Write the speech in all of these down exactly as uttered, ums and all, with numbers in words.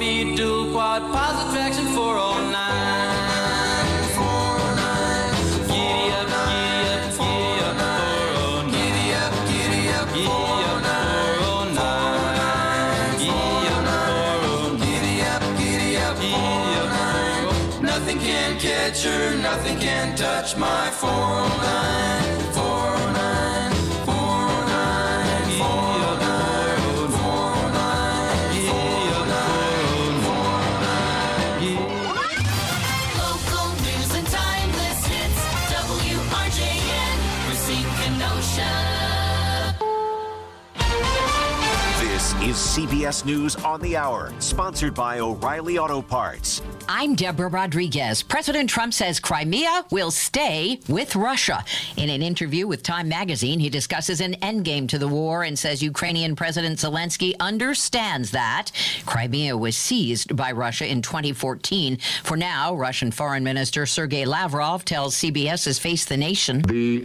four-speed dual quad positive traction four oh nine. four oh nine. Giddy up, giddy up, giddy up, four oh nine. Giddy up, giddy up, four oh nine. Giddy up, four oh nine. Giddy up, giddy up, giddy up, four oh nine. Nothing can catch her, nothing can touch my four oh nine. four oh nine. four oh nine. four oh nine. four oh nine. Local news and timeless hits. W R J N, Racine Kenosha. This is C B S News on the Hour, sponsored by O'Reilly Auto Parts. I'm Deborah Rodriguez. President Trump says Crimea will stay with Russia. In an interview with Time magazine, he discusses an endgame to the war and says Ukrainian President Zelensky understands that Crimea was seized by Russia in twenty fourteen. For now, Russian Foreign Minister Sergei Lavrov tells CBS's Face the Nation. The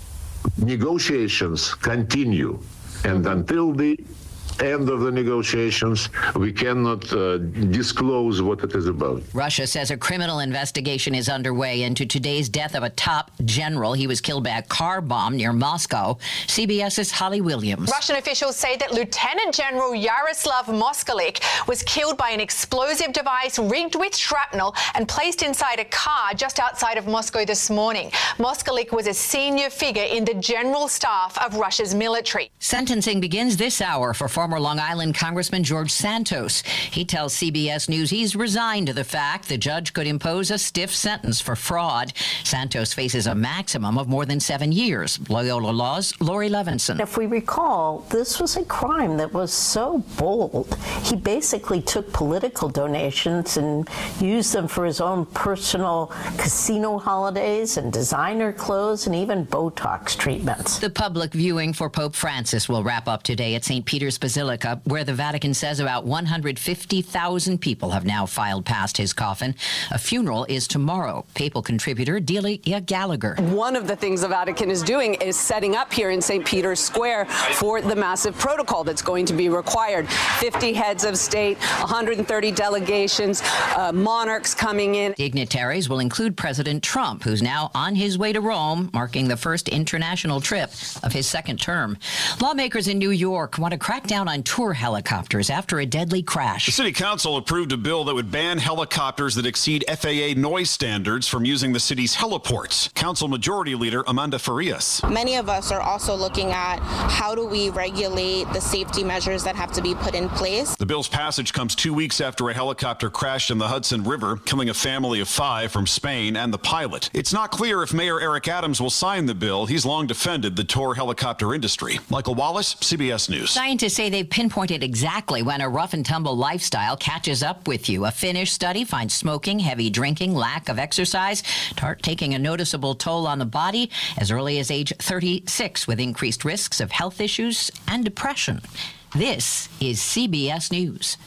negotiations continue, and until the end of the negotiations, we cannot uh, disclose what it is about. Russia says a criminal investigation is underway into today's death of a top general. He was killed by a car bomb near Moscow. CBS's Holly Williams. Russian officials say that Lieutenant General Yaroslav Moskalik was killed by an explosive device rigged with shrapnel and placed inside a car just outside of Moscow this morning. Moskalik was a senior figure in the general staff of Russia's military. Sentencing begins this hour for former Long Island Congressman George Santos. He tells C B S News he's resigned to the fact the judge could impose a stiff sentence for fraud. Santos faces a maximum of more than seven years. Loyola Law's Lori Levinson. If we recall, this was a crime that was so bold. He basically took political donations and used them for his own personal casino holidays and designer clothes and even Botox treatments. The public viewing for Pope Francis will wrap up today at Saint Peter's Basilica, where the Vatican says about one hundred fifty thousand people have now filed past his coffin. A funeral is tomorrow. Papal contributor Delia Gallagher. One of the things the Vatican is doing is setting up here in Saint Peter's Square for the massive protocol that's going to be required. fifty heads of state, one hundred thirty delegations, uh, monarchs coming in. Dignitaries will include President Trump, who's now on his way to Rome, marking the first international trip of his second term. Lawmakers in New York want to crack down on tour helicopters after a deadly crash. The city council approved a bill that would ban helicopters that exceed F A A noise standards from using the city's heliports. Council Majority Leader Amanda Farias. Many of us are also looking at how do we regulate the safety measures that have to be put in place. The bill's passage comes two weeks after a helicopter crashed in the Hudson River, killing a family of five from Spain and the pilot. It's not clear if Mayor Eric Adams will sign the bill. He's long defended the tour helicopter industry. Michael Wallace, C B S News. Scientists say they've pinpointed exactly when a rough and tumble lifestyle catches up with you. A Finnish study finds smoking, heavy drinking, lack of exercise start taking a noticeable toll on the body as early as age thirty-six, with increased risks of health issues and depression. This is C B S News.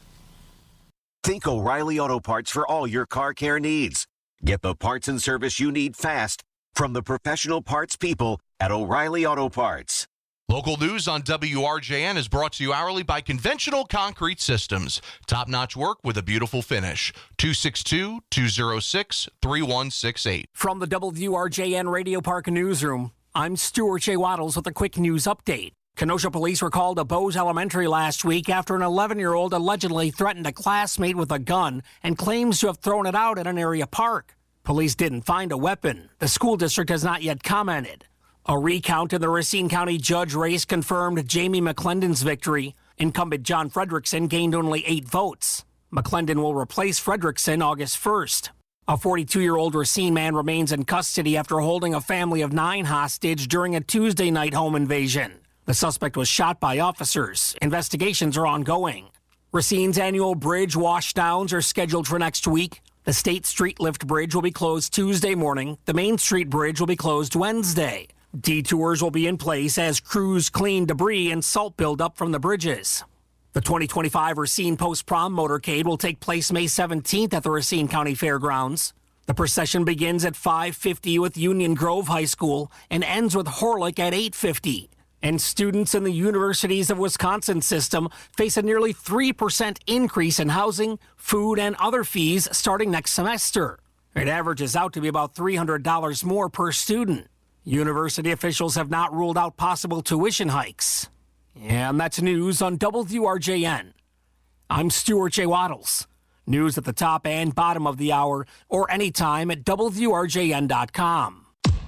Think O'Reilly Auto Parts for all your car care needs. Get the parts and service you need fast from the professional parts people at O'Reilly Auto Parts. Local news on W R J N is brought to you hourly by Conventional Concrete Systems. Top-notch work with a beautiful finish. two six two, two oh six, three one six eight. From the W R J N Radio Park Newsroom, I'm Stuart J. Waddles with a quick news update. Kenosha police were called to Bose Elementary last week after an eleven-year-old allegedly threatened a classmate with a gun and claims to have thrown it out at an area park. Police didn't find a weapon. The school district has not yet commented. A recount in the Racine County judge race confirmed Jamie McClendon's victory. Incumbent John Fredrickson gained only eight votes. McClendon will replace Fredrickson August first. A forty-two-year-old Racine man remains in custody after holding a family of nine hostage during a Tuesday night home invasion. The suspect was shot by officers. Investigations are ongoing. Racine's annual bridge washdowns are scheduled for next week. The State Street Lift Bridge will be closed Tuesday morning. The Main Street Bridge will be closed Wednesday. Detours will be in place as crews clean debris and salt buildup from the bridges. The twenty twenty-five Racine Post-Prom Motorcade will take place May seventeenth at the Racine County Fairgrounds. The procession begins at five fifty with Union Grove High School and ends with Horlick at eight fifty. And students in the Universities of Wisconsin system face a nearly three percent increase in housing, food, and other fees starting next semester. It averages out to be about three hundred dollars more per student. University officials have not ruled out possible tuition hikes. And that's news on W R J N. I'm Stuart J. Waddles. News at the top and bottom of the hour or anytime at W R J N dot com.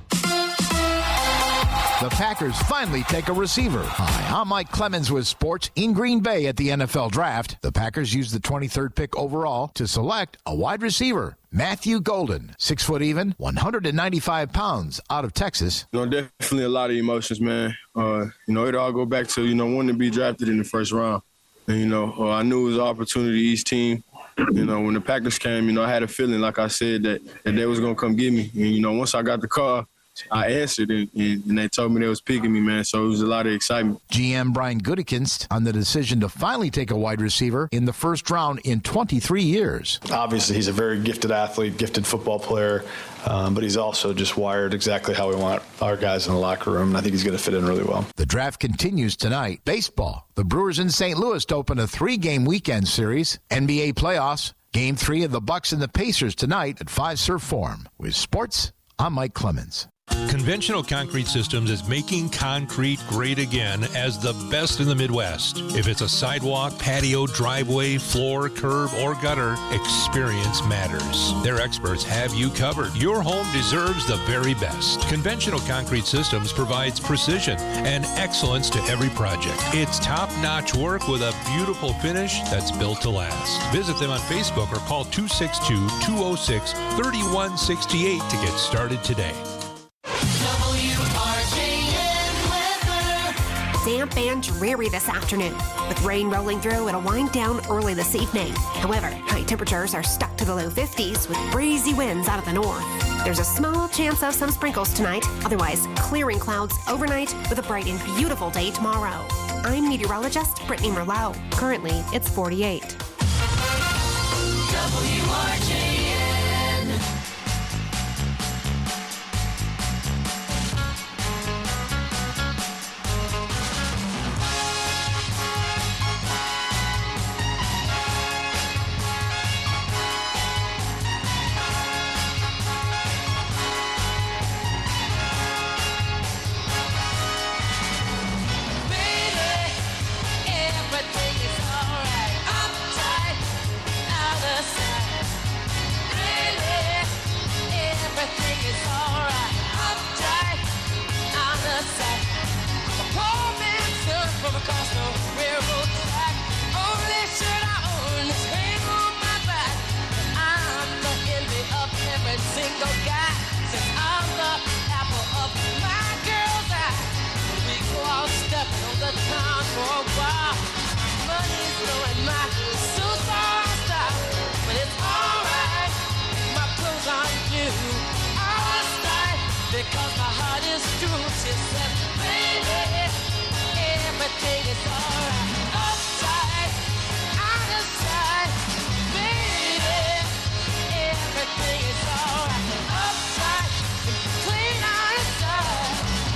The Packers finally take a receiver. Hi, I'm Mike Clemens with sports in Green Bay at the N F L Draft. The Packers used the twenty-third pick overall to select a wide receiver. Matthew Golden, six foot even, one hundred ninety-five pounds, out of Texas. You know, definitely a lot of emotions, man. Uh, you know, it all go back to, you know, wanting to be drafted in the first round. And, you know, uh, I knew it was an opportunity, each team. You know, when the Packers came, you know, I had a feeling, like I said, that, that they was going to come get me. And, you know, once I got the call, I answered, and, and they told me they was picking me, man. So it was a lot of excitement. G M Brian Gutekunst on the decision to finally take a wide receiver in the first round in twenty-three years. Obviously, he's a very gifted athlete, gifted football player, um, but he's also just wired exactly how we want our guys in the locker room, and I think he's going to fit in really well. The draft continues tonight. Baseball. The Brewers in Saint Louis to open a three-game weekend series. N B A playoffs. Game three of the Bucks and the Pacers tonight at Fiserv Forum. With sports, I'm Mike Clemens. Conventional Concrete Systems is making concrete great again as the best in the Midwest. If it's a sidewalk, patio, driveway, floor, curb, or gutter, experience matters. Their experts have you covered. Your home deserves the very best. Conventional Concrete Systems provides precision and excellence to every project. It's top-notch work with a beautiful finish that's built to last. Visit them on Facebook or call two six two, two oh six, three one six eight to get started today. Damp and dreary this afternoon, with rain rolling through. It'll wind down early this evening. However, high temperatures are stuck to the low fifties with breezy winds out of the north. There's a small chance of some sprinkles tonight. Otherwise, clearing clouds overnight with a bright and beautiful day tomorrow. I'm meteorologist Brittany Merlot. Currently, it's forty-eight. W R J N. Because my heart is true, she said, baby, everything is alright. Upside, out of sight, baby, everything is alright. Upside, clean out of sight.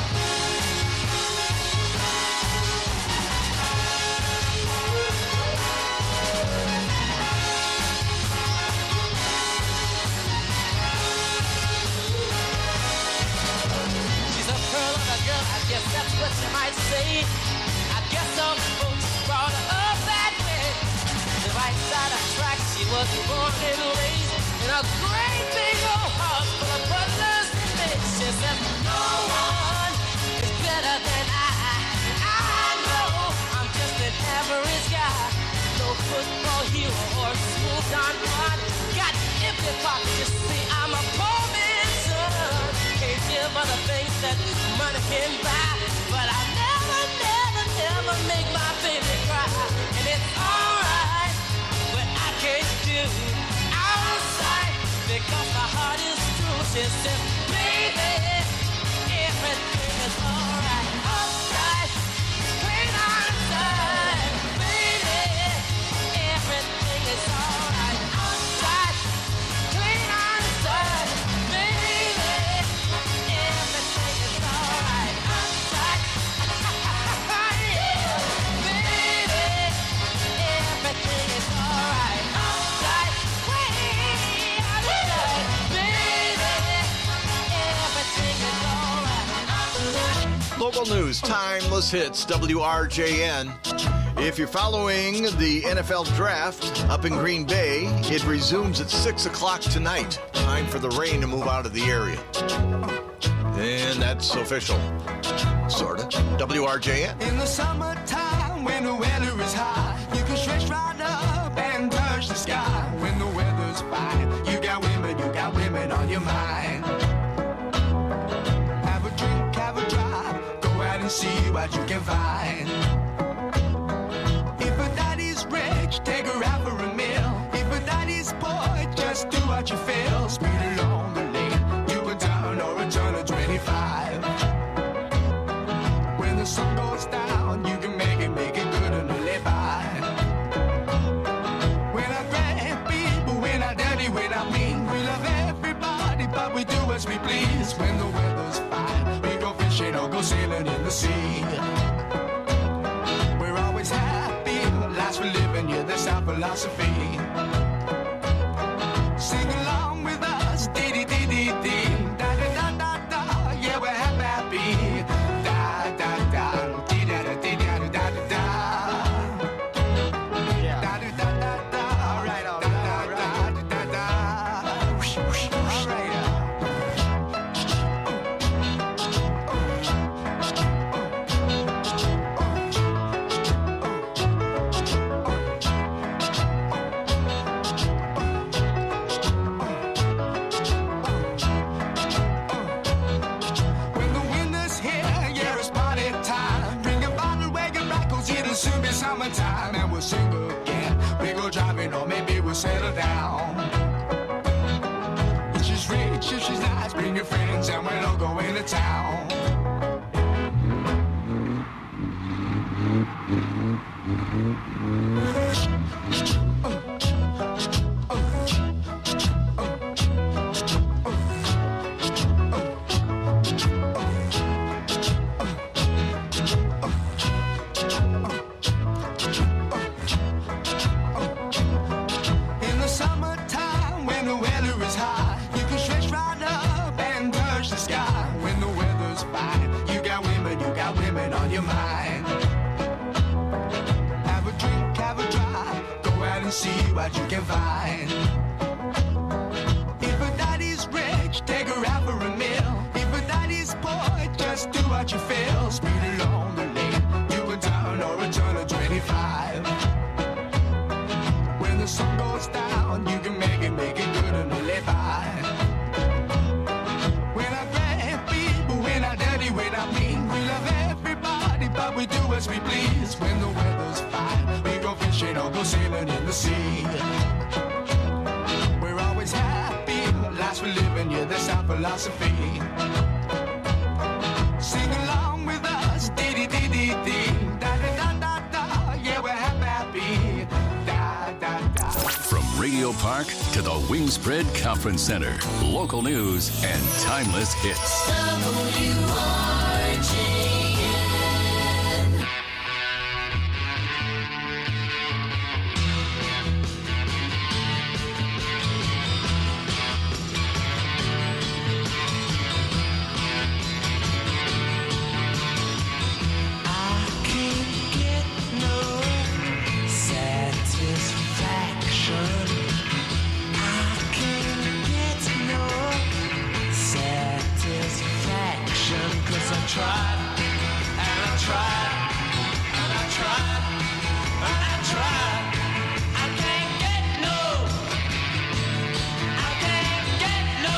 I guess that's what you might say. I guess some folks brought her up that way. The right side of track, she was born and raised in a great big old house full of brothers and maids. She said, no one is better than I. And I know I'm just an average guy. No football hero or smooth on one. Got empty pockets, you see, I'm a poor man's son. Can't give other things that money can buy, but I never, never, never make my baby cry. And it's alright, but I can't do out of sight because my heart is true. She says, baby, everything is alright. Upside, clean out of sight, baby, everything is alright. Upside, clean out of sight, baby, everything is alright. Upside. Local news, timeless hits, W R J N. If you're following the N F L draft up in Green Bay, it resumes at six o'clock tonight. Time for the rain to move out of the area. And that's official. Sort of. W R J N. In the summertime, when the weather is high, you can stretch right up and touch the sky. When the weather's fine, you got women, you got women on your mind. Have a drink, have a drive, go out and see what you can find. If a daddy's rich, take her out for a meal. If a daddy's poor, just do what you feel. Speed along the lane, you can turn or a turn of twenty-five. When the sun goes down, you can make it, make it good and live by. When I grab people, when I dirty, when I mean, we love everybody, but we do as we please. When the weather's fine, we go fishing or go sailing in the sea. We're always happy, lives we're living, yeah, that's our philosophy. Sing along with us, dee dee dee dee dee, da da da da da, yeah, we're happy. Da da da, dee da da dee da da da da da. Da da da da da, all right, all right, all right, da da da. Whoosh, whoosh, whoosh, all right. When the winter's here, yeah, it's party time. Bring a bottle, wagon back, 'cause it'll soon be summertime. And we'll sing again. We go driving, or maybe we'll settle down. If she's rich, if she's nice, bring your friends, and we'll all go into town. In the summertime, when the weather is high, you can stretch right up and touch the sky. When the weather's fine, you got women, you got women on your mind. Have a drink, have a drive, go out and see what you can find. If a daddy's rich, take her out for a meal. If a daddy's poor, just do what you feel. Speed along the lane, you can turn or a turn of twenty-five. When the sun goes down, you can make it, make it good and live by. When I grab people, when I dirty, when I mean, we love everybody, but we do as we please. When the weather's fine, we go fishing or go sailing in the sea. We're always happy, lives we're living, yeah, that's our philosophy. Sing along with us, dee dee dee dee dee, da da da da da, yeah, we're happy, da da da. From Radio Park to the Wingspread Conference Center, local news and timeless hits. W R J N. I can't get no satisfaction. I can't get no satisfaction, 'cause I tried and I tried and I tried and I tried. I can't get no, I can't get no.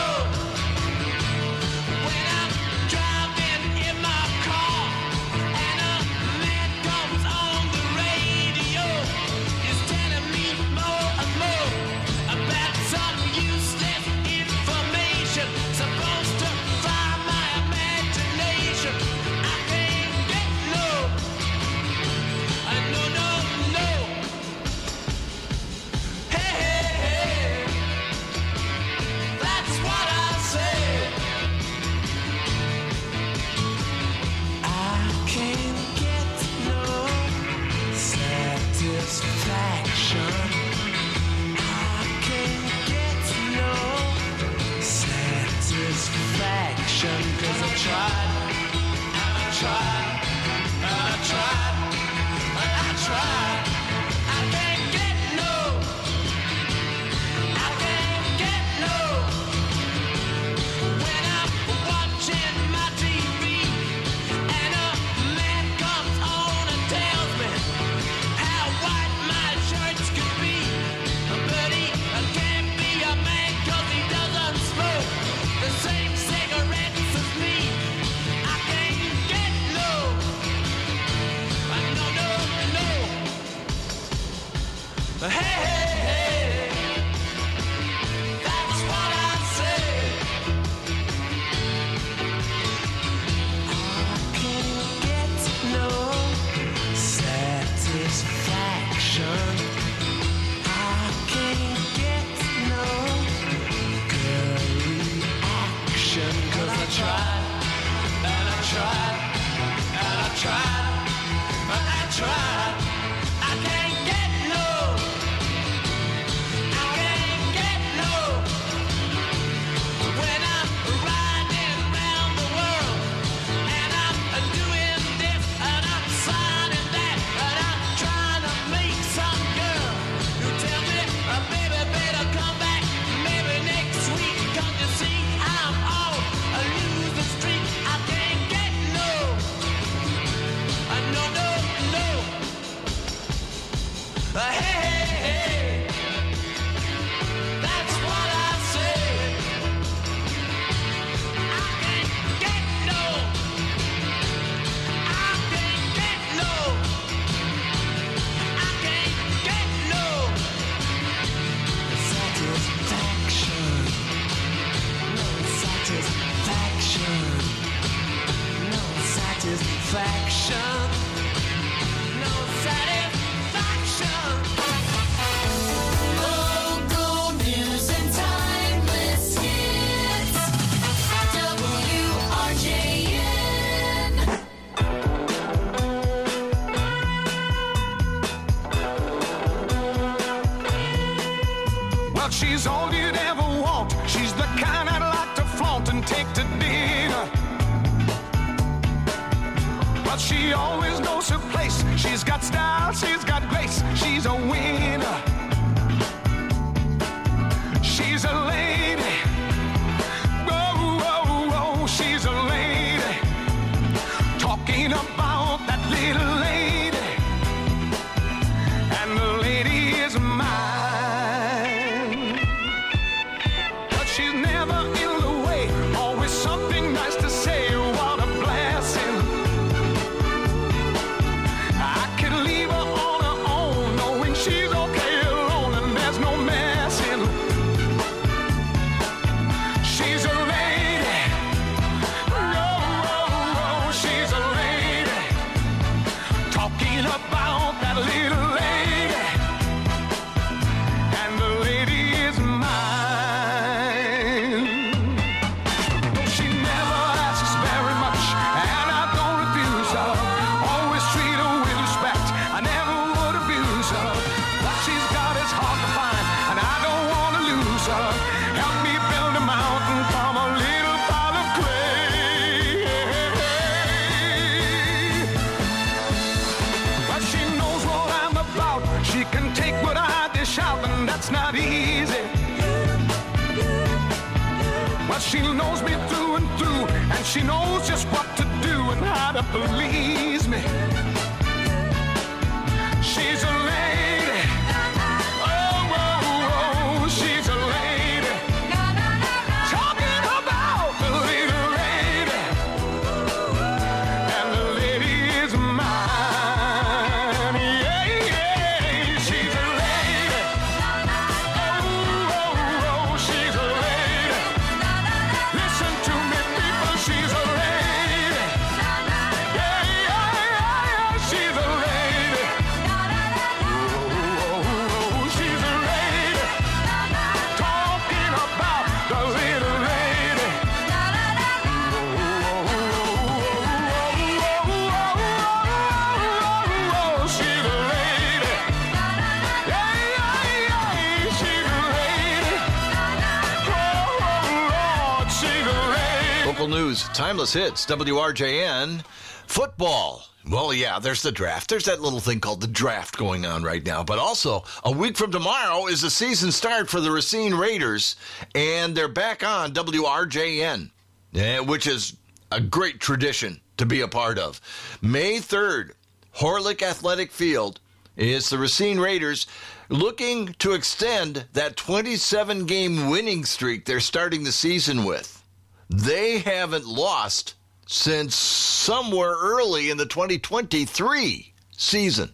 When I'm driving in my car and a man comes on the radio, is telling me more and more about some useless information, supposed to fire my imagination. I can't get no, I no no no. Hey hey hey, that's what I said. I can't get no satisfaction. I can't get no satisfaction, 'cause I tried and I tried, and I tried, and I tried. I can't get no, I can't get no. When I'm watching my T V and a man comes on and tells me how white my shirts could be, but he can't be a man 'cause he doesn't smoke the same cigarettes as me. I can't get no, no, no, no. Hey, hey, hey, that's what I say. I can't get no satisfaction. I can't get no girl reaction 'cause I tried, and I tried, and I tried, and I tried. I can't get no, I can't get no. When I'm riding around the world and I'm doing this and I'm signing that and I'm trying to make some girl who tell me, uh, baby, better come back maybe next week 'cause you see I'm on a losing streak. I can't get no, uh, no, no, no. Uh, hey, hey, hey, that's what I say. I can't get no, I can't get no, I can't get no satisfaction, no satisfaction, no satisfaction, no satisfaction. Local news and timeless hits. W R J N. Well, she's all you'd ever want. She's the kind I'd like to flaunt and take to dinner. But she always knows her place. She's got style, she's got grace. She's a winner. She's a lady. Whoa, whoa, whoa, she's a lady. Talking about that little lady. And the lady is mine. But she's never in the way. Always something nice to say. What a blessing. I could leave her on her own, knowing she's okay alone and there's no messing. She's a lady. Oh, oh, oh, she's a lady. Talking about that little lady. And the lady is mine. Though she never asks very much, and I don't refuse her. Always treat her with respect. I never would abuse her. What she's got is hard to find, and I don't want to lose her. Help me build a mountain from a little pile of clay. But she knows what I'm about. She can take what I dish out, and that's not easy. Well, she knows me through and through, and she knows just what to do and how to please me. She's a lady. Oh, oh, oh, she's a lady. Talking about the little lady. And the lady is mine. Yeah, yeah, she's a lady. Oh, oh, oh, she's a lady. Listen to me, people, she's a lady. Yeah, yeah, yeah, she's a lady. Oh, oh, oh, she's a lady. Talking about the little lady. Oh, she's a lady. Yeah, yeah, yeah, she's a lady. Oh, Lord, she's a lady. Local news, timeless hits, W R J N. Football. Well, yeah, there's the draft. There's that little thing called the draft going on right now. But also, a week from tomorrow is the season start for the Racine Raiders, and they're back on W R J N, which is a great tradition to be a part of. May third, Horlick Athletic Field is the Racine Raiders looking to extend that twenty-seven game winning streak they're starting the season with. They haven't lost since somewhere early in the twenty twenty-three season.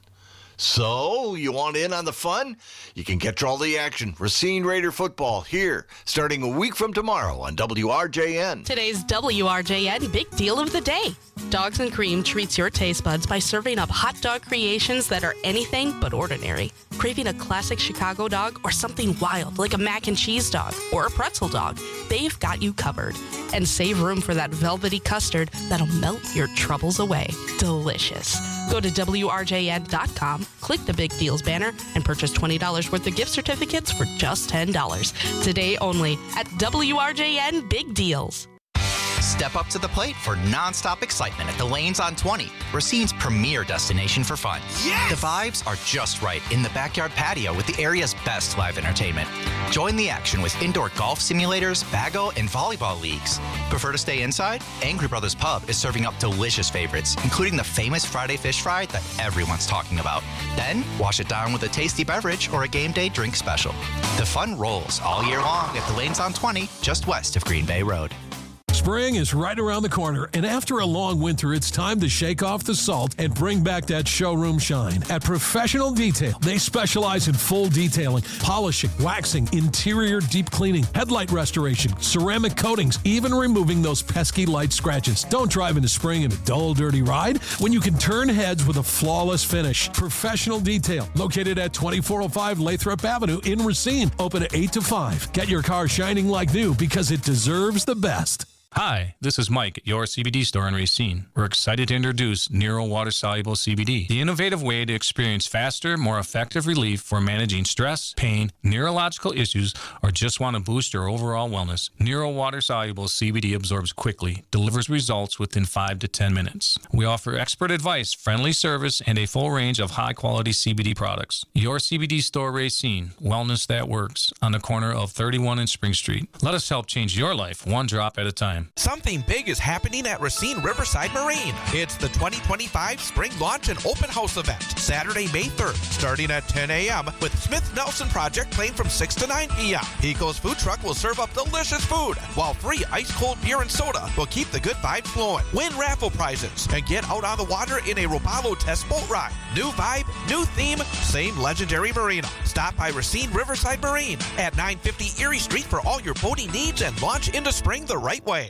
So, you want in on the fun? You can catch all the action. Racine Raider football here, starting a week from tomorrow on W R J N. Today's W R J N Big Deal of the Day. Dogs and Cream treats your taste buds by serving up hot dog creations that are anything but ordinary. Craving a classic Chicago dog or something wild like a mac and cheese dog or a pretzel dog, they've got you covered. And save room for that velvety custard that'll melt your troubles away. Delicious. Go to W R J N dot com, click the Big Deals banner, and purchase twenty dollars worth of gift certificates for just ten dollars. Today only at W R J N Big Deals. Step up to the plate for nonstop excitement at the Lanes on twenty, Racine's premier destination for fun. Yes! The vibes are just right in the backyard patio with the area's best live entertainment. Join the action with indoor golf simulators, bago, and volleyball leagues. Prefer to stay inside? Angry Brothers Pub is serving up delicious favorites, including the famous Friday fish fry that everyone's talking about. Then, wash it down with a tasty beverage or a game day drink special. The fun rolls all year long at the Lanes on twenty, just west of Green Bay Road. Spring is right around the corner, and after a long winter, it's time to shake off the salt and bring back that showroom shine. At Professional Detail, they specialize in full detailing, polishing, waxing, interior deep cleaning, headlight restoration, ceramic coatings, even removing those pesky light scratches. Don't drive into spring in a dull, dirty ride when you can turn heads with a flawless finish. Professional Detail, located at twenty-four oh five Lathrop Avenue in Racine, open at eight to five. Get your car shining like new because it deserves the best. Hi, this is Mike at your C B D store in Racine. We're excited to introduce Nero Water Soluble C B D, the innovative way to experience faster, more effective relief for managing stress, pain, neurological issues, or just want to boost your overall wellness. Nero Water Soluble C B D absorbs quickly, delivers results within five to ten minutes. We offer expert advice, friendly service, and a full range of high-quality C B D products. Your C B D store Racine, wellness that works, on the corner of thirty-one and Spring Street. Let us help change your life one drop at a time. Something big is happening at Racine Riverside Marine. It's the twenty twenty-five Spring Launch and Open House event, Saturday, May third, starting at ten a.m. with Smith Nelson Project playing from six to nine p.m. Pico's food truck will serve up delicious food, while free ice-cold beer and soda will keep the good vibes flowing. Win raffle prizes and get out on the water in a Robalo test boat ride. New vibe, new theme, same legendary marina. Stop by Racine Riverside Marine at nine fifty Erie Street for all your boating needs and launch into spring the right way.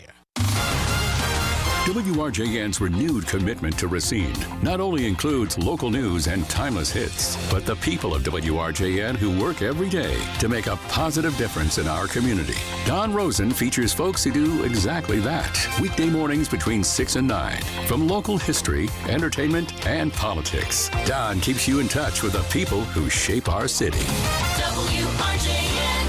W R J N's renewed commitment to Racine not only includes local news and timeless hits, but the people of W R J N who work every day to make a positive difference in our community. Don Rosen features folks who do exactly that. Weekday mornings between six and nine. From local history, entertainment, and politics, Don keeps you in touch with the people who shape our city. W R J N.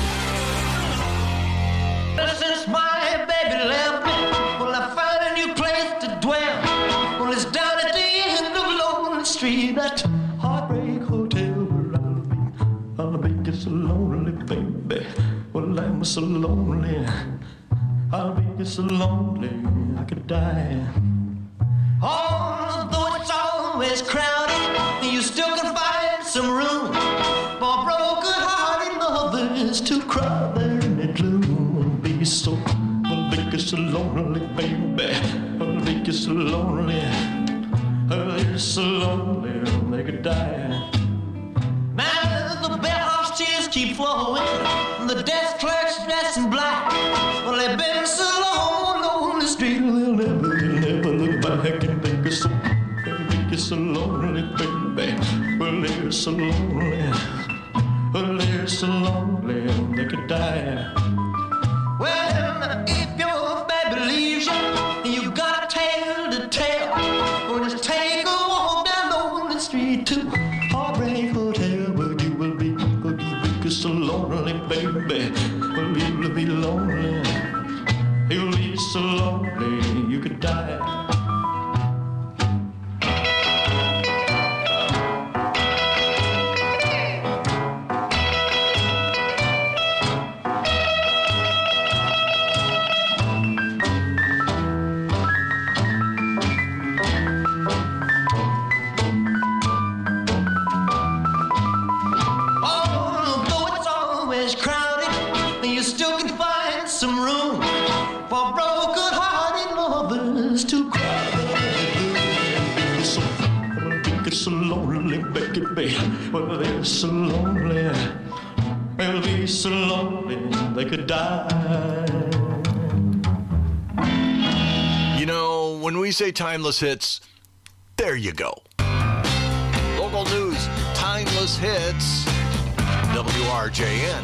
Since my baby left me, well, I found a new place to dwell. Well, it's down at the end of Lonely Street, that heartbreak hotel where I'll be. I'll be just so lonely, baby. Well, I'm so lonely. I'll be just so lonely, I could die. Although it's always crowded, you still can find some room for broken-hearted lovers to cry there in the gloom. Be so, I'll be so lonely, baby. I'll be so lonely. I'll be so lonely, they could die. Now the bellhop's tears keep flowing, the desk clerk's dressed in black. Well, they've been so long on the street, they'll never, they'll never look back and think it's so, they'll be so lonely, baby. Well, they're so lonely. Well, they're so lonely, they could die. Well, if your baby leaves you, you got a tale to tell. Or just take a walk down Lonely Street to Heartbreak Hotel, where you will be, where you will be so lonely, baby. Well, you'll be lonely. You'll be so lonely, you could die. baby. Well, they're so lonely. They'll be so lonely they could die. You know, when we say timeless hits, there you go. Local news, timeless hits, W R J N.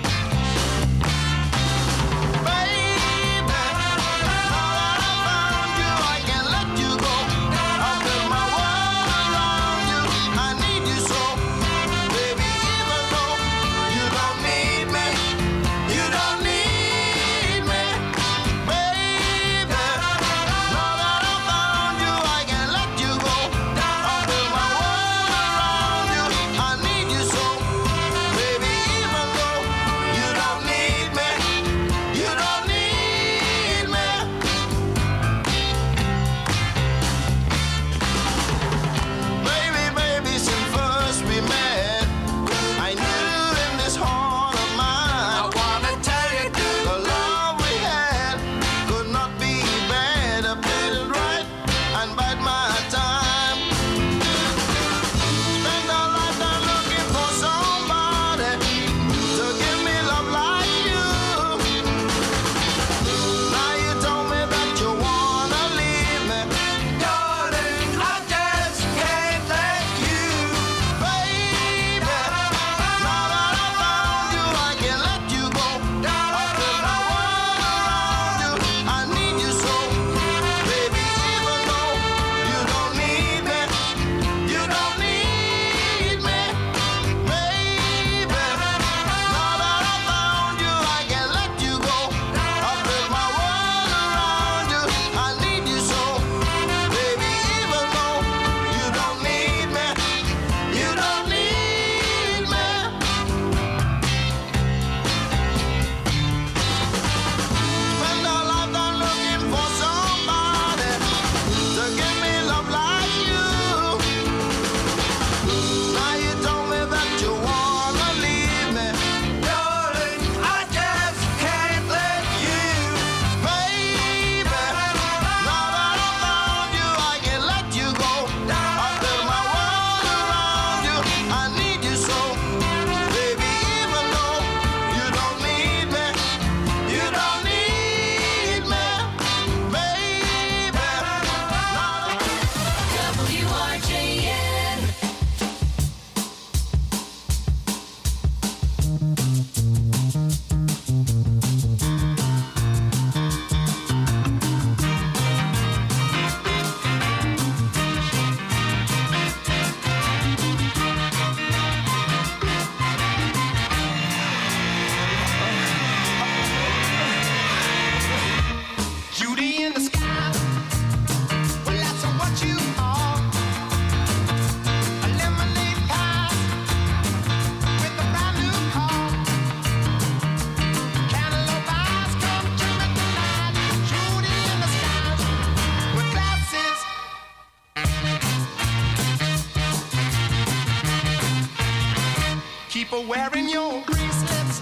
Keep wearing your bracelets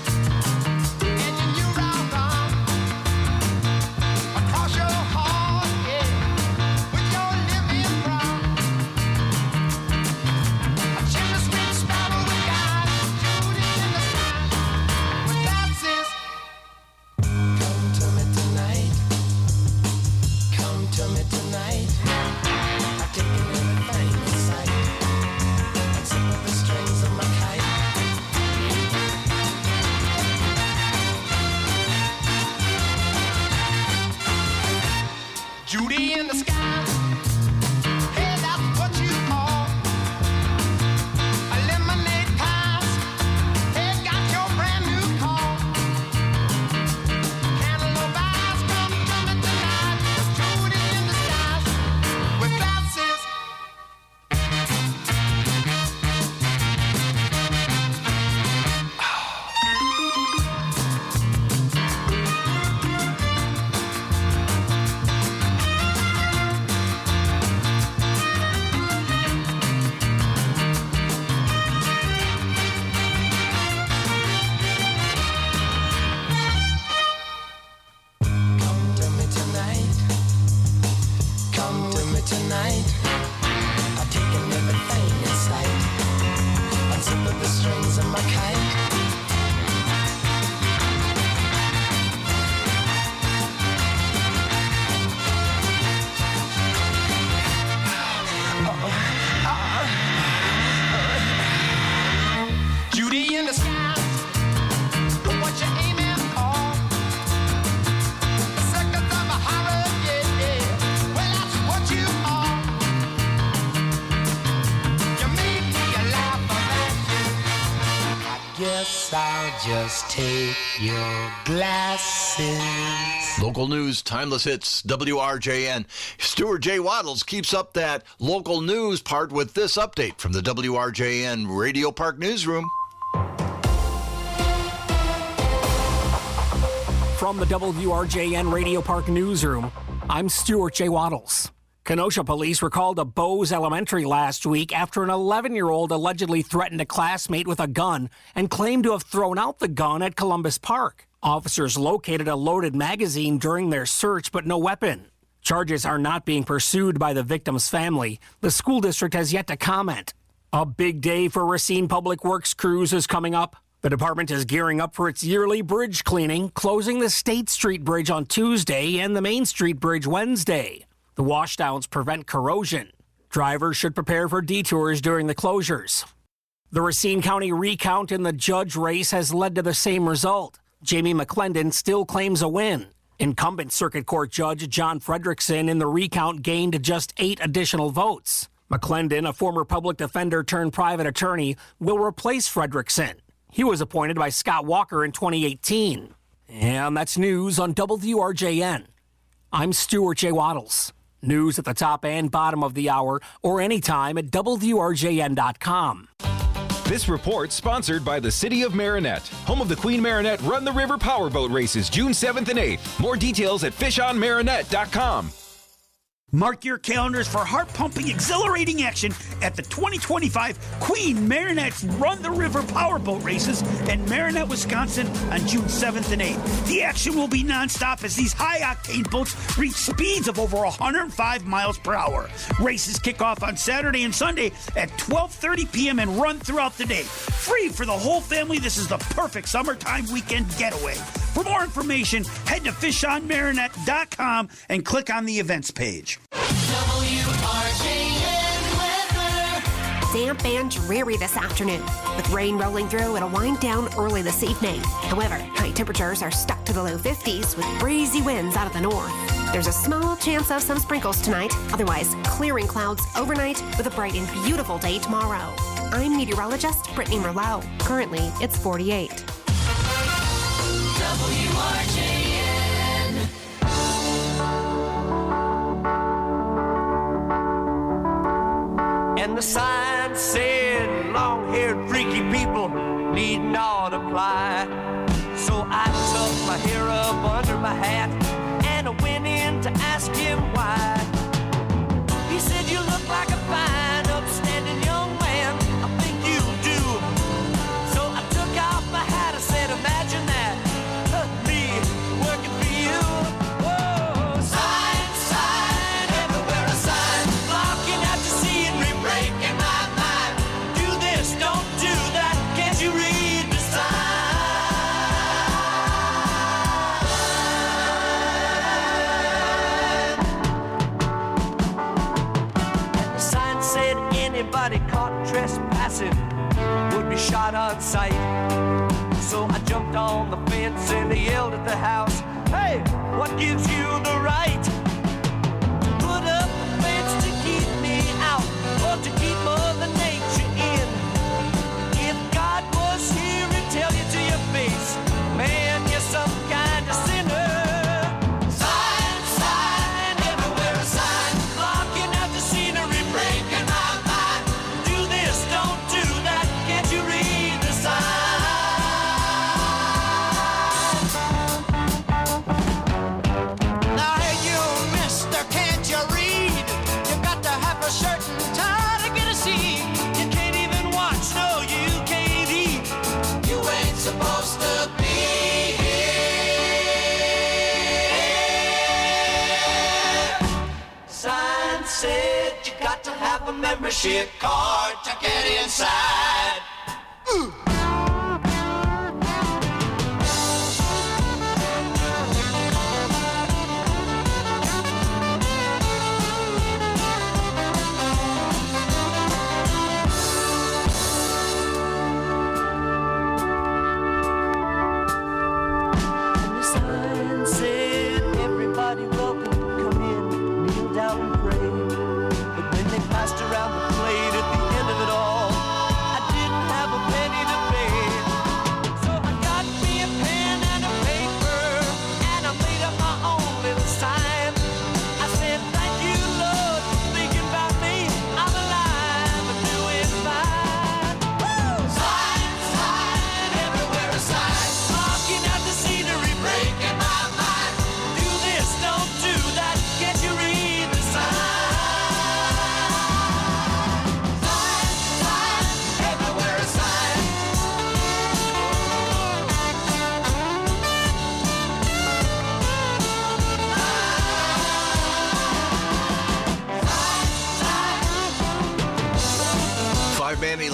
and your new round arm across your heart, yeah, with your living brown. A chimney sweet sparrow with God, shooting in the sky with glasses. Come to me tonight. Come to me tonight. I've taken everything in sight. Unzip the strings of my kite. guess I'll just take your glasses. Local news, timeless hits, W R J N. Stuart J. Waddles keeps up that local news part with this update from the W R J N Radio Park Newsroom. From the W R J N Radio Park Newsroom, I'm Stuart J. Waddles. Kenosha police were called to Bose Elementary last week after an eleven-year-old allegedly threatened a classmate with a gun and claimed to have thrown out the gun at Columbus Park. Officers located a loaded magazine during their search, but no weapon. Charges are not being pursued by the victim's family. The school district has yet to comment. A big day for Racine Public Works crews is coming up. The department is gearing up for its yearly bridge cleaning, closing the State Street Bridge on Tuesday and the Main Street Bridge Wednesday. The washdowns prevent corrosion. Drivers should prepare for detours during the closures. The Racine County recount in the judge race has led to the same result. Jamie McClendon still claims a win. Incumbent Circuit Court Judge John Fredrickson in the recount gained just eight additional votes. McClendon, a former public defender turned private attorney, will replace Fredrickson. He was appointed by Scott Walker in twenty eighteen. And that's news on W R J N. I'm Stuart J. Waddles. News at the top and bottom of the hour or anytime at W R J N dot com. This report sponsored by the City of Marinette, home of the Queen Marinette Run the River Powerboat Races June seventh and eighth. More details at fish on marinette dot com. Mark your calendars for heart-pumping, exhilarating action at the twenty twenty-five Queen Marinette's Run the River Powerboat Races in Marinette, Wisconsin on June seventh and eighth. The action will be nonstop as these high-octane boats reach speeds of over one hundred five miles per hour. Races kick off on Saturday and Sunday at twelve thirty p.m. and run throughout the day. Free for the whole family, this is the perfect summertime weekend getaway. For more information, head to fish on marinette dot com and click on the events page. W R J N weather. Damp and dreary this afternoon, with rain rolling through. It'll wind down early this evening. However, high temperatures are stuck to the low fifties with breezy winds out of the north. There's a small chance of some sprinkles tonight. Otherwise, clearing clouds overnight with a bright and beautiful day tomorrow. I'm meteorologist Brittany Merlot. Currently, it's forty-eight. W R J N. And the sign said, long-haired freaky people need not apply. So I tucked my hair up under my hat and I went in to ask him why. He said, you look like a fine, upstanding young man. I think you do. So I took off my hat. I said, imagine that, me working for you. Whoa, sign, sign, everywhere a sign, blocking out the scenery, breaking my mind. Do this, don't do that. Can't you read the sign? The sign said anybody caught trespassing would be shot on sight. So I jumped on the fence and I yelled at the house, hey, what gives you the right to put up a fence to keep me out or to keep Mother Nature in? If God was here, he'd tell you to your face, man, you're some kind of sinner. Sign, sign, everywhere a sign, blocking out the scenery, breaking my mind. Do this, don't do that, can't you read the sign? Now, hey, you, mister, can't you read? You got to have a shirt and tie to get a seat. You can't even watch, no, you can't eat. You ain't supposed to be here. Sign said you got to have a membership card to get inside. Ooh. And the sign said everybody welcome, come in, kneel down and pray. But when they passed around the plate at the end of it all, I didn't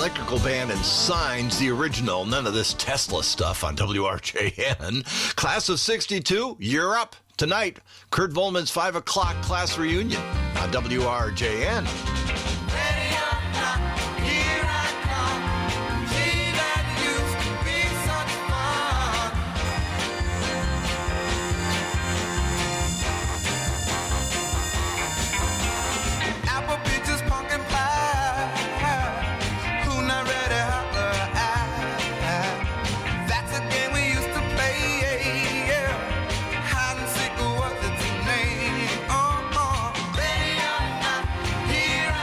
Electrical Band and Signs, the original. None of this Tesla stuff on W R J N. Class of sixty-two, you're up. Tonight, Kurt Volman's five o'clock class reunion on W R J N. Here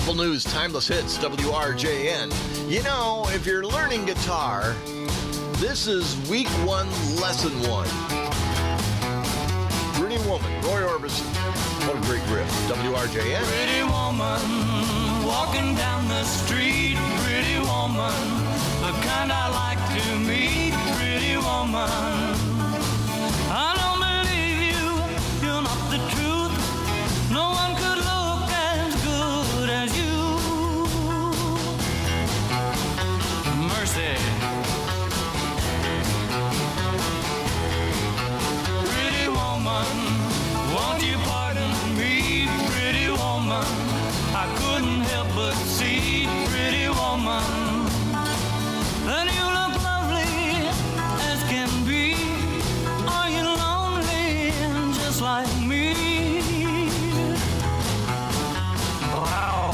Local news, timeless hits, W R J N. You know, if you're learning guitar, this is week one, lesson one. Pretty Woman, Roy Orbison. What a great riff. W R J N. Pretty woman, walking down the street. Pretty woman, the kind I like to meet. Pretty woman, I don't believe you, you're not the truth. No one could look as good as you. Mercy. Pretty woman, won't you pardon me? Pretty woman, I couldn't help but see. Pretty woman, and you look lovely as can be. Are you lonely just like me? Wow.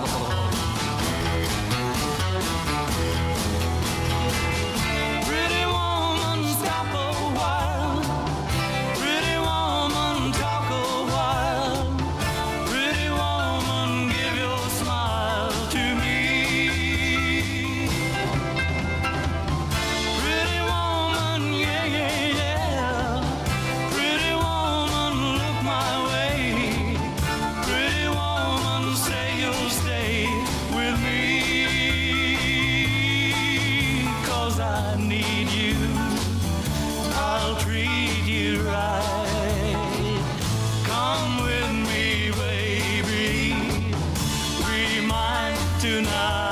Pretty woman, stop a while. Pretty woman, talk a while. Pretty woman, give your smile to me. Pretty woman, yeah, yeah, yeah. Pretty woman, look my way. Pretty woman, say you'll stay with me. 'Cause I need you. I'll treat you right. Come with me, baby. Be mine tonight.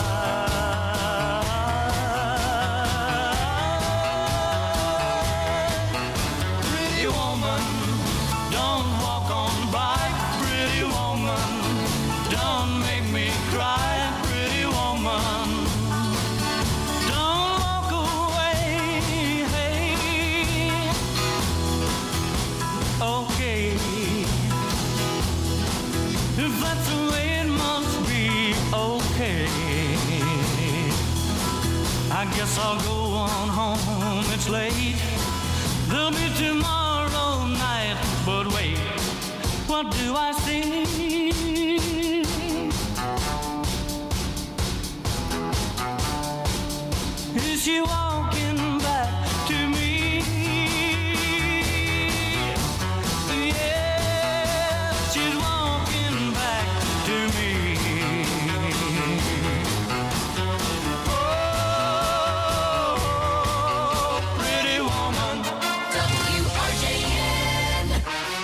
Pretty woman, don't walk on by. Pretty woman, don't make me cry. Pretty woman, don't walk away. Hey. Okay, if that's the way it must be, okay. I guess I'll go on home, it's late. There'll be tomorrow night, but wait, what do I see? Is she walking back to me? Yeah, she's walking back to me. Oh, pretty woman. W R J N.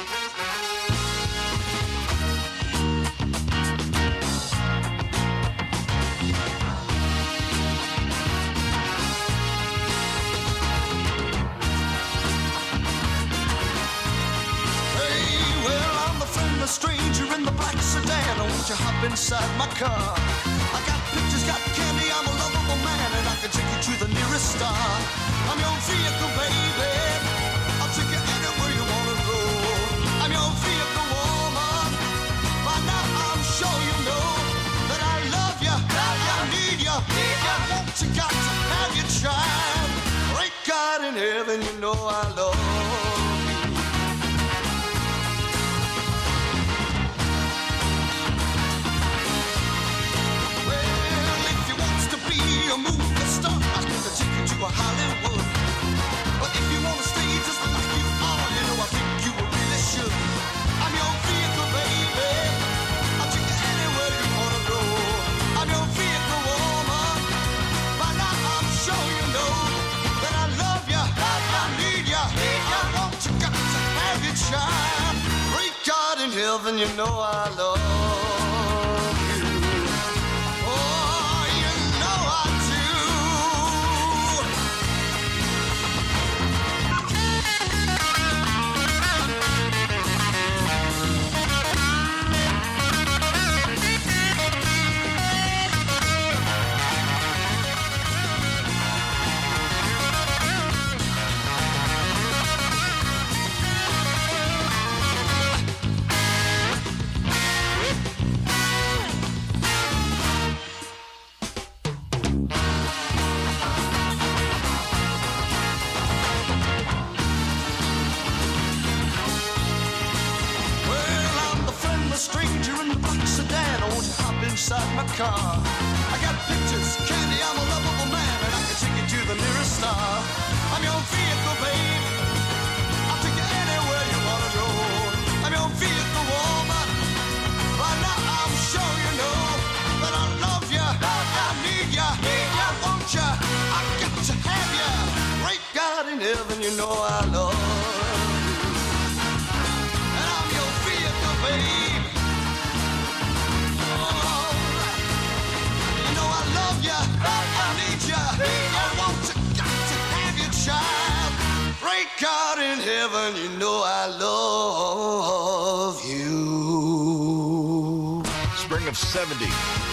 Hey, well, I'm a friendless stranger in the black sedan. Won't you hop inside my car? I got pictures, got candy, I'm a lovable man, and I can take you to the nearest star. I'm your vehicle, baby. I'll take you anywhere you wanna go. I'm your vehicle, woman. By now I'm sure you know that I love you, love you, I need you, need you. I want you, got to have your child. Great God in heaven, you know I love you. Well, if you wants to be a movie star, I'm gonna take you to a Hollywood. But if you wanna stay just like you are, you know I think you really should. I'm your vehicle, baby. I'll take you anywhere you wanna go. I'm your vehicle, woman. By now I'm sure you know that I love you, I need you, I want you, got to have your child. Great God in heaven, you know I love you. Oh, you know I do. inside my car. I got pictures, candy, I'm a lovable man, and I can take you to the nearest star. I'm your vehicle, babe. I'll take you anywhere you wanna go. I'm your vehicle, woman. By now I'm sure you know that I love you, I need you, I want you, I got to have you. Great God in heaven, you know I love you. And I'm your vehicle, babe. Oh, you know I love you, I need you, I want you, got to have you, child. Great God in heaven, you know I love you. Spring of seventy.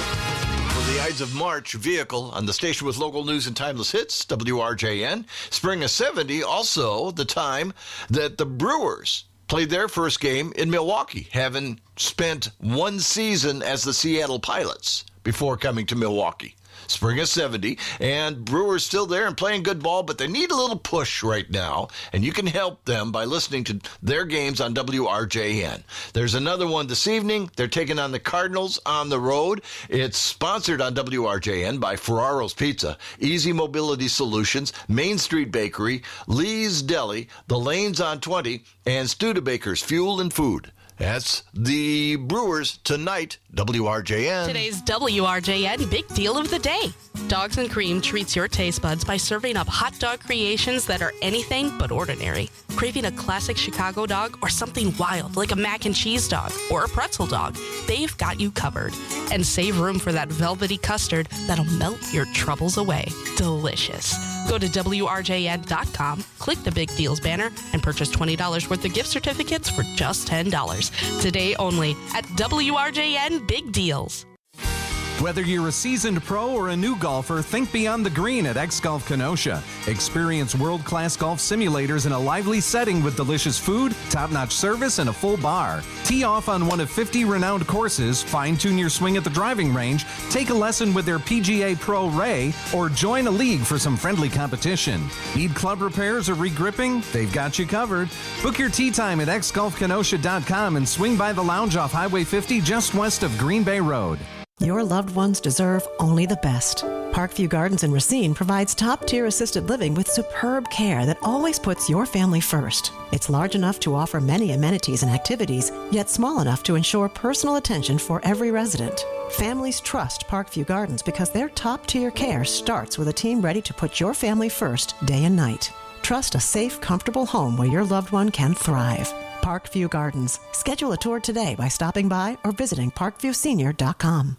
For the Ides of March vehicle on the station with local news and timeless hits, W R J N. Spring of seventy, also the time that the Brewers played their first game in Milwaukee, having spent one season as the Seattle Pilots before coming to Milwaukee. Spring of seventy, and Brewers still there and playing good ball, but they need a little push right now, and you can help them by listening to their games on W R J N. There's another one this evening. They're taking on the Cardinals on the road. It's sponsored on W R J N by Ferraro's Pizza, Easy Mobility Solutions, Main Street Bakery, Lee's Deli, The Lanes on twenty, and Studebaker's Fuel and Food. That's the Brewers tonight, W R J N. Today's W R J N Big Deal of the Day. Dogs and Cream treats your taste buds by serving up hot dog creations that are anything but ordinary. Craving a classic Chicago dog or something wild like a mac and cheese dog or a pretzel dog, they've got you covered. And save room for that velvety custard that'll melt your troubles away. Delicious. Go to W R J N dot com, click the Big Deals banner, and purchase twenty dollars worth of gift certificates for just ten dollars. Today only at W R J N Big Deals. Whether you're a seasoned pro or a new golfer, think beyond the green at X-Golf Kenosha. Experience world-class golf simulators in a lively setting with delicious food, top-notch service, and a full bar. Tee off on one of fifty renowned courses, fine-tune your swing at the driving range, take a lesson with their P G A Pro Ray, or join a league for some friendly competition. Need club repairs or regripping? They've got you covered. Book your tee time at X Golf Kenosha dot com and swing by the lounge off Highway fifty just west of Green Bay Road. Your loved ones deserve only the best. Parkview Gardens in Racine provides top-tier assisted living with superb care that always puts your family first. It's large enough to offer many amenities and activities, yet small enough to ensure personal attention for every resident. Families trust Parkview Gardens because their top-tier care starts with a team ready to put your family first day and night. Trust a safe, comfortable home where your loved one can thrive. Parkview Gardens. Schedule a tour today by stopping by or visiting parkview senior dot com.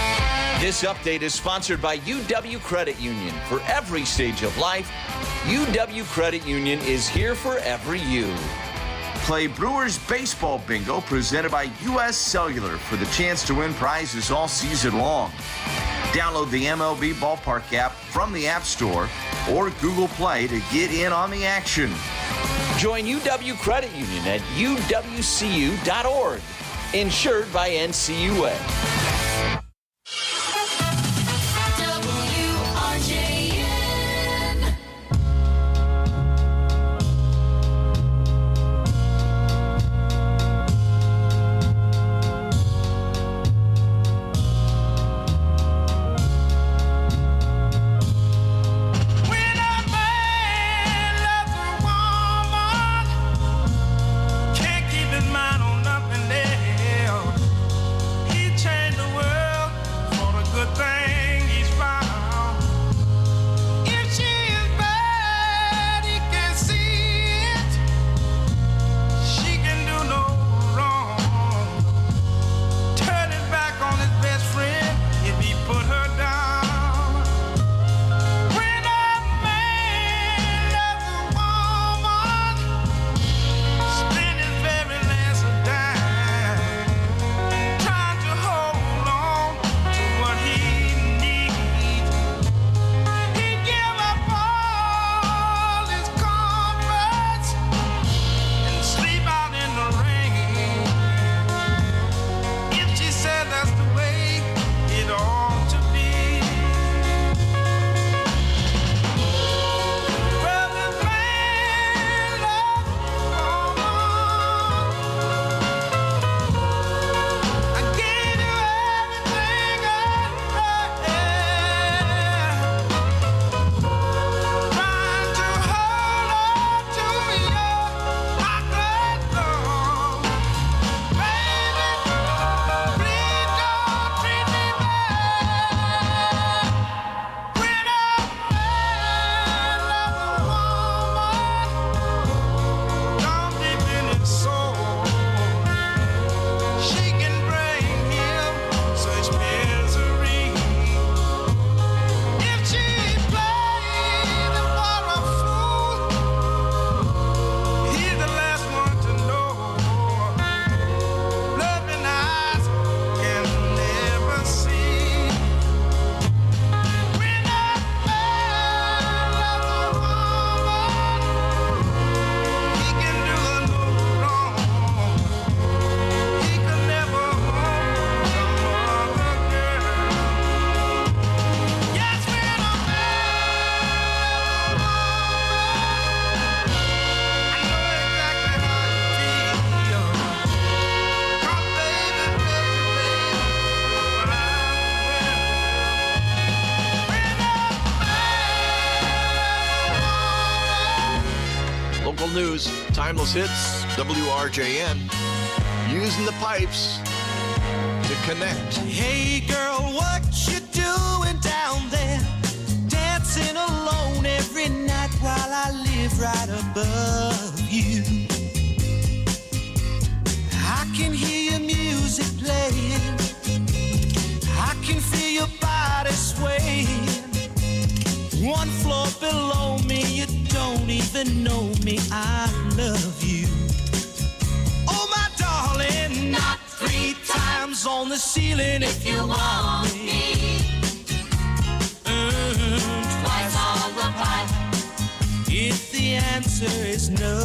This update is sponsored by U W Credit Union. For every stage of life, U W Credit Union is here for every you. Play Brewers Baseball Bingo presented by U S Cellular for the chance to win prizes all season long. Download the M L B Ballpark app from the App Store or Google Play to get in on the action. Join U W Credit Union at U W C U dot org. Insured by N C U A. Can't keep his mind on nothing else. He changed Local news, timeless hits, W R J N. Using the pipes to connect. Hey girl, what you doing down there? Dancing alone every night while I live right above you. I can hear your music playing. I can feel your body swaying. One floor below me, you don't even know me. I love you. Oh my darling, not three times on the ceiling if you want me. Mm, twice on the pipe if the answer is no.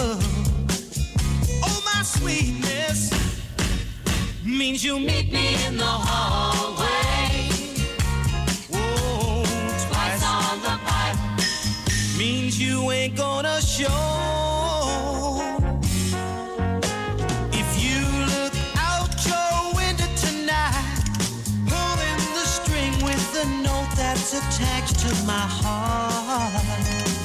Oh my sweetness means you'll meet me in the hallway. Whoa, twice on the pipe means you ain't gonna show. If you look out your window tonight, pulling the string with the note that's attached to my heart.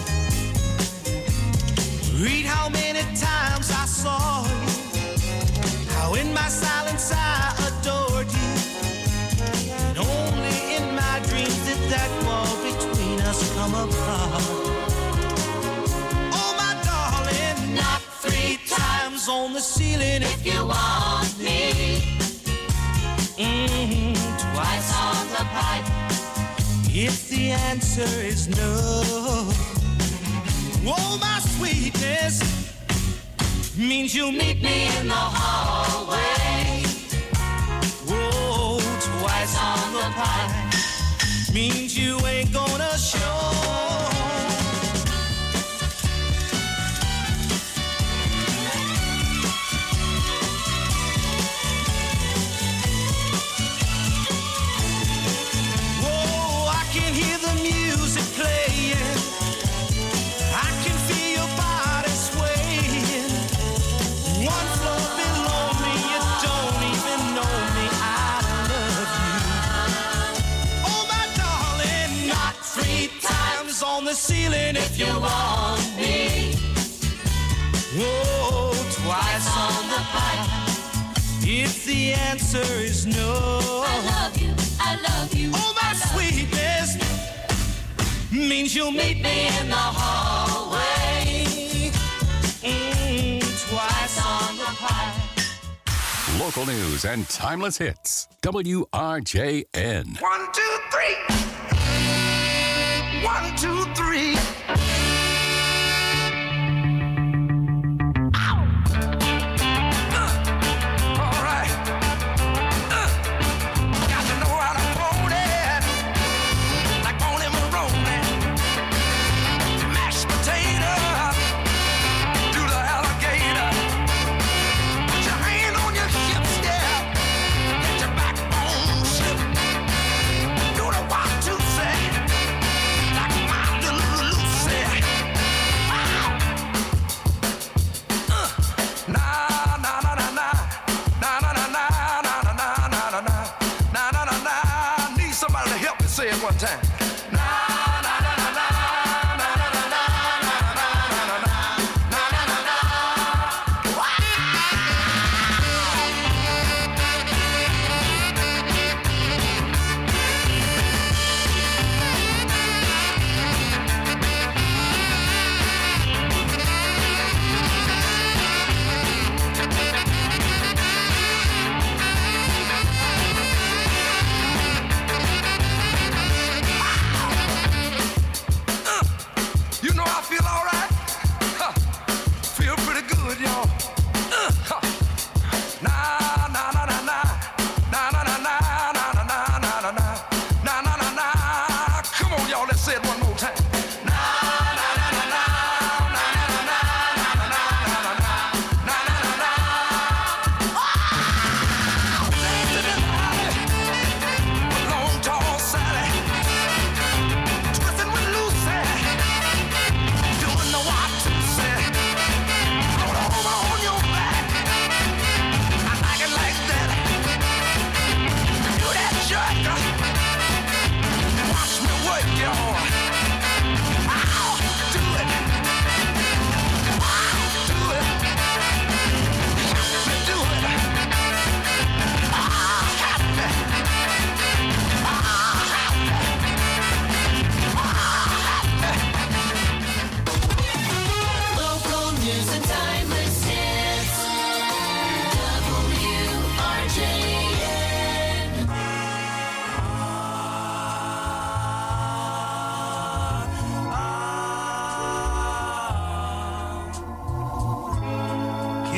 Read how many times I saw you, how in my silence I adored you, and only in my dreams did that wall between us come apart. Oh my darling, not three times on the ceiling if you want me. Mm-hmm, twice on the pipe if the answer is no. Oh my sweetness means you'll meet me in the hallway. Whoa, twice on the pipe means you ain't gonna show. Whoa, I can hear the music playing. I can feel your body swaying. One floor below me, you don't even know me. I love you. Oh my darling, not three times on the ceiling if you want me. Whoa, twice on the pipe if the answer is no. I love you, I love you. Oh my sweetness means you'll meet me in the hallway. Mm, twice on the pipe. Local news and timeless hits. W R J N. One, two, three. One, two, three. Say it one time.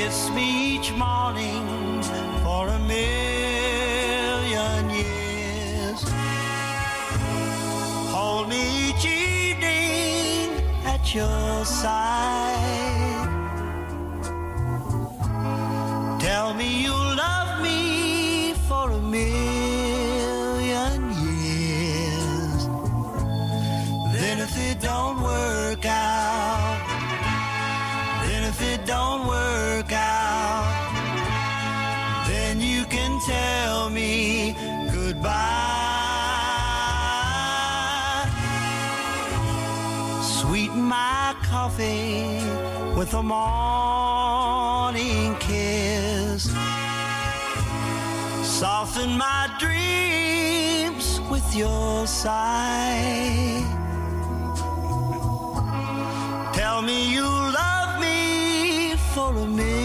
Kiss me each morning for a million years. Hold me each evening at your side. Tell me you'll love me for a million years. Then if it don't work out, then if it don't work out, then you can tell me goodbye. Sweeten my coffee with a morning kiss. Soften my dreams with your sigh. Tell me you love me for a minute.